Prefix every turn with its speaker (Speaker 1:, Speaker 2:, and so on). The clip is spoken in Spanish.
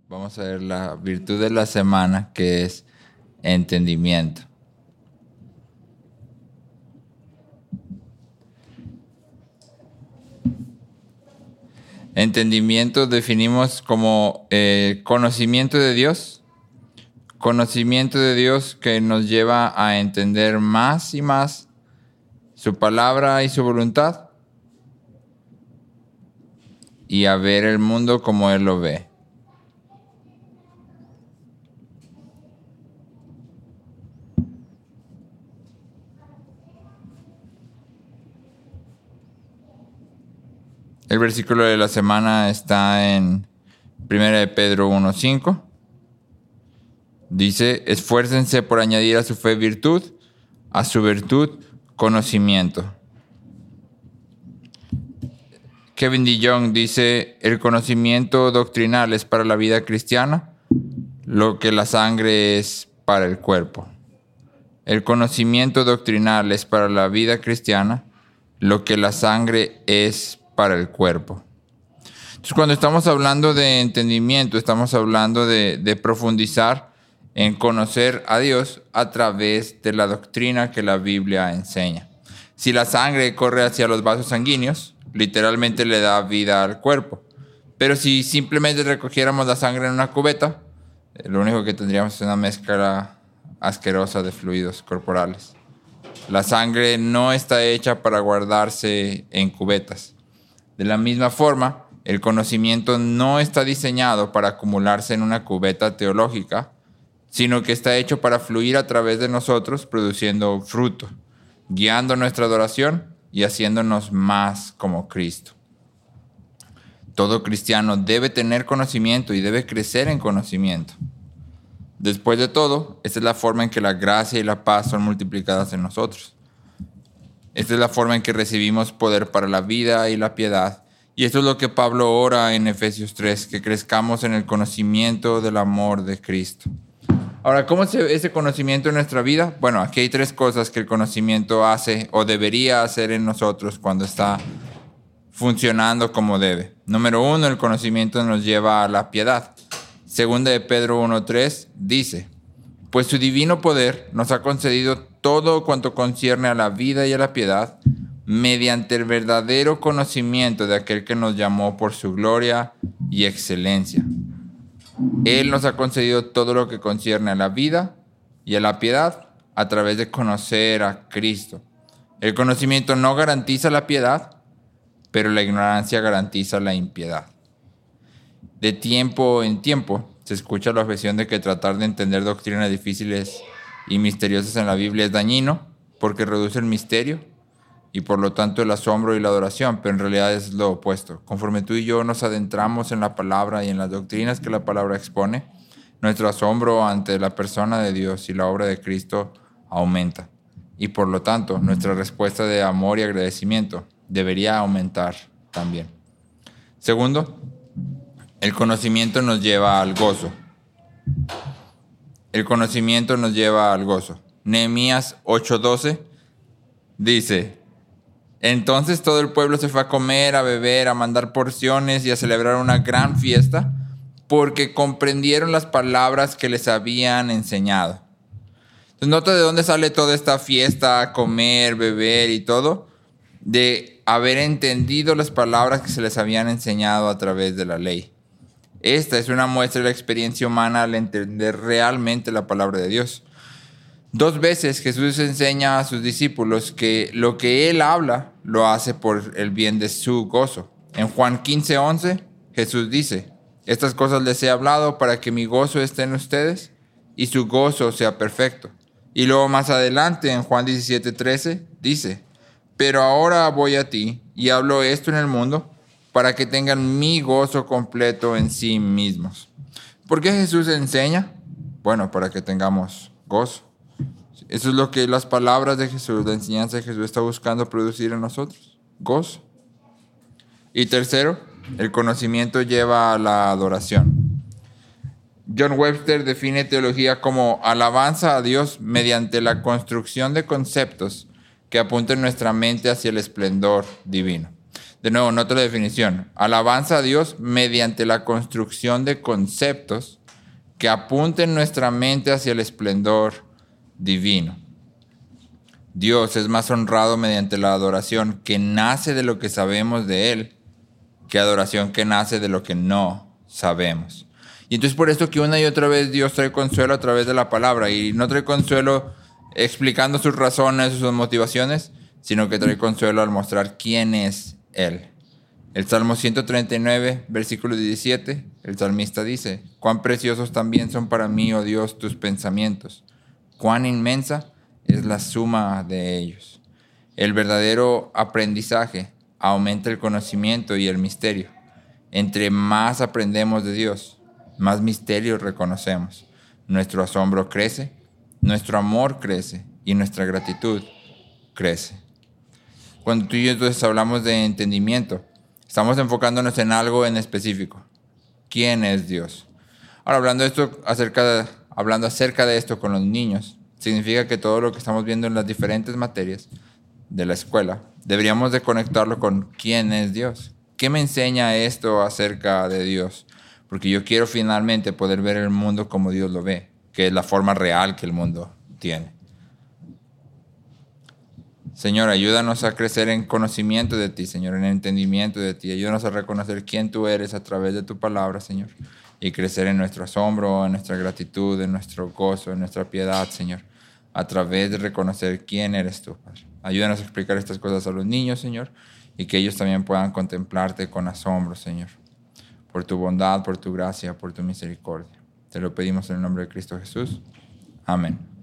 Speaker 1: Vamos a ver la virtud de la semana, que es entendimiento. Entendimiento definimos como conocimiento de Dios. Conocimiento de Dios que nos lleva a entender más y más su palabra y su voluntad y a ver el mundo como Él lo ve. El versículo de la semana está en 1 de Pedro 1:5. Dice: esfuércense por añadir a su fe virtud, a su virtud conocimiento. Kevin DeYoung dice: el conocimiento doctrinal es para la vida cristiana lo que la sangre es para el cuerpo. El conocimiento doctrinal es para la vida cristiana lo que la sangre es para el cuerpo. Entonces, cuando estamos hablando de entendimiento, estamos hablando de profundizar en conocer a Dios a través de la doctrina que la Biblia enseña. Si la sangre corre hacia los vasos sanguíneos, literalmente le da vida al cuerpo. Pero si simplemente recogiéramos la sangre en una cubeta, lo único que tendríamos es una mezcla asquerosa de fluidos corporales. La sangre no está hecha para guardarse en cubetas. De la misma forma, el conocimiento no está diseñado para acumularse en una cubeta teológica, sino que está hecho para fluir a través de nosotros, produciendo fruto, guiando nuestra adoración y haciéndonos más como Cristo. Todo cristiano debe tener conocimiento y debe crecer en conocimiento. Después de todo, esta es la forma en que la gracia y la paz son multiplicadas en nosotros. Esta es la forma en que recibimos poder para la vida y la piedad. Y esto es lo que Pablo ora en Efesios 3, que crezcamos en el conocimiento del amor de Cristo. Ahora, ¿cómo es ese conocimiento en nuestra vida? Bueno, aquí hay tres cosas que el conocimiento hace o debería hacer en nosotros cuando está funcionando como debe. Número 1, el conocimiento nos lleva a la piedad. Segunda de Pedro 1:3 dice: pues su divino poder nos ha concedido todo cuanto concierne a la vida y a la piedad, mediante el verdadero conocimiento de aquel que nos llamó por su gloria y excelencia. Él nos ha concedido todo lo que concierne a la vida y a la piedad a través de conocer a Cristo. El conocimiento no garantiza la piedad, pero la ignorancia garantiza la impiedad. De tiempo en tiempo se escucha la objeción de que tratar de entender doctrinas difíciles y misteriosas en la Biblia es dañino porque reduce el misterio y por lo tanto el asombro y la adoración, pero en realidad es lo opuesto. Conforme tú y yo nos adentramos en la palabra y en las doctrinas que la palabra expone, nuestro asombro ante la persona de Dios y la obra de Cristo aumenta. Y por lo tanto, nuestra respuesta de amor y agradecimiento debería aumentar también. Segundo, el conocimiento nos lleva al gozo. El conocimiento nos lleva al gozo. Nehemías 8:12 dice: entonces todo el pueblo se fue a comer, a beber, a mandar porciones y a celebrar una gran fiesta, porque comprendieron las palabras que les habían enseñado. Entonces, nota de dónde sale toda esta fiesta, comer, beber y todo, de haber entendido las palabras que se les habían enseñado a través de la ley. Esta es una muestra de la experiencia humana al entender realmente la palabra de Dios. 2 veces Jesús enseña a sus discípulos que lo que Él habla lo hace por el bien de su gozo. En Juan 15:11, Jesús dice: estas cosas les he hablado para que mi gozo esté en ustedes y su gozo sea perfecto. Y luego más adelante, en Juan 17:13, dice: pero ahora voy a ti y hablo esto en el mundo para que tengan mi gozo completo en sí mismos. ¿Por qué Jesús enseña? Bueno, para que tengamos gozo. Eso es lo que las palabras de Jesús, la enseñanza de Jesús está buscando producir en nosotros. Gozo. Y tercero, el conocimiento lleva a la adoración. John Webster define teología como alabanza a Dios mediante la construcción de conceptos que apunten nuestra mente hacia el esplendor divino. De nuevo, nota la definición. Alabanza a Dios mediante la construcción de conceptos que apunten nuestra mente hacia el esplendor divino. Dios es más honrado mediante la adoración que nace de lo que sabemos de Él que adoración que nace de lo que no sabemos. Y entonces por esto que una y otra vez Dios trae consuelo a través de la palabra, y no trae consuelo explicando sus razones o sus motivaciones, sino que trae consuelo al mostrar quién es Él. El Salmo 139, versículo 17, el salmista dice: cuán preciosos también son para mí, oh Dios, tus pensamientos, cuán inmensa es la suma de ellos. El verdadero aprendizaje aumenta el conocimiento y el misterio. Entre más aprendemos de Dios, más misterios reconocemos. Nuestro asombro crece, nuestro amor crece y nuestra gratitud crece. Cuando tú y yo entonces hablamos de entendimiento, estamos enfocándonos en algo en específico. ¿Quién es Dios? Ahora, hablando acerca de esto con los niños, significa que todo lo que estamos viendo en las diferentes materias de la escuela, deberíamos de conectarlo con quién es Dios. ¿Qué me enseña esto acerca de Dios? Porque yo quiero finalmente poder ver el mundo como Dios lo ve, que es la forma real que el mundo tiene. Señor, ayúdanos a crecer en conocimiento de ti, Señor, en entendimiento de ti. Ayúdanos a reconocer quién tú eres a través de tu palabra, Señor, y crecer en nuestro asombro, en nuestra gratitud, en nuestro gozo, en nuestra piedad, Señor, a través de reconocer quién eres tú, Padre. Ayúdanos a explicar estas cosas a los niños, Señor, y que ellos también puedan contemplarte con asombro, Señor, por tu bondad, por tu gracia, por tu misericordia. Te lo pedimos en el nombre de Cristo Jesús. Amén.